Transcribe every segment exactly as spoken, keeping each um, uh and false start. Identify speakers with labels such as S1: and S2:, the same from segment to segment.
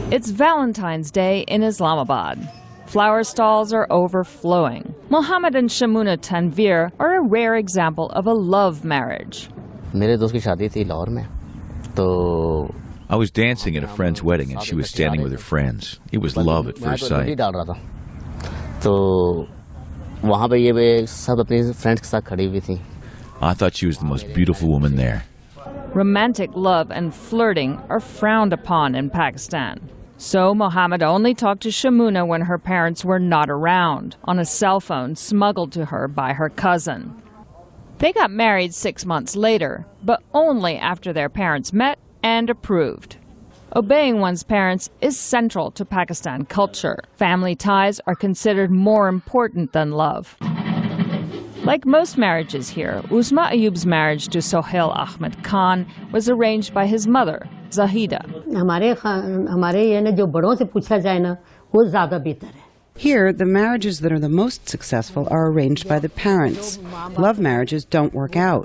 S1: It's Valentine's Day in Islamabad. Flower stalls are overflowing. Mohammed and Shamuna Tanvir are a rare example of a love marriage.
S2: मेरे दोस्त की शादी थी लाहौर में, तो
S3: I was dancing at a friend's wedding and she was standing with her friends. It was love at first sight.
S2: डाल रहा था, तो वहाँ पे ये सब अपने फ्रेंड्स के साथ खड़ी हुई थी.
S3: I thought she was the most beautiful woman there.
S1: Romantic love and flirting are frowned upon in Pakistan. So Mohammed only talked to Shamuna when her parents were not around, on a cell phone smuggled to her by her cousin. They got married six months later, but only after their parents met and approved. Obeying one's parents is central to Pakistan culture. Family ties are considered more important than love. Like most marriages here, Usma Ayub's marriage to Sohail Ahmed Khan was arranged by his mother, Zahida.
S4: Here, the marriages that are the most successful are arranged by the parents. Love marriages don't work out.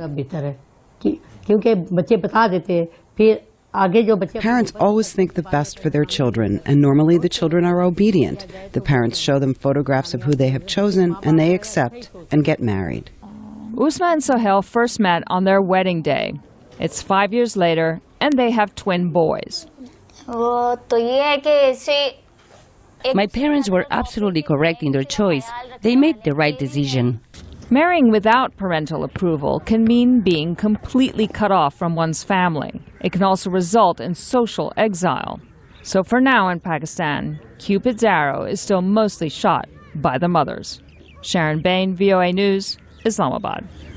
S4: Parents always think the best for their children, and normally the children are obedient. The parents show them photographs of who they have chosen, and they accept and get married.
S1: Usma and Sohail first met on their wedding day. It's five years later, and they have twin boys.
S5: My parents were absolutely correct in their choice. They made the right decision.
S1: Marrying without parental approval can mean being completely cut off from one's family. It can also result in social exile. So for now in Pakistan, Cupid's arrow is still mostly shot by the mothers. Sharon Bain, V O A News, Islamabad.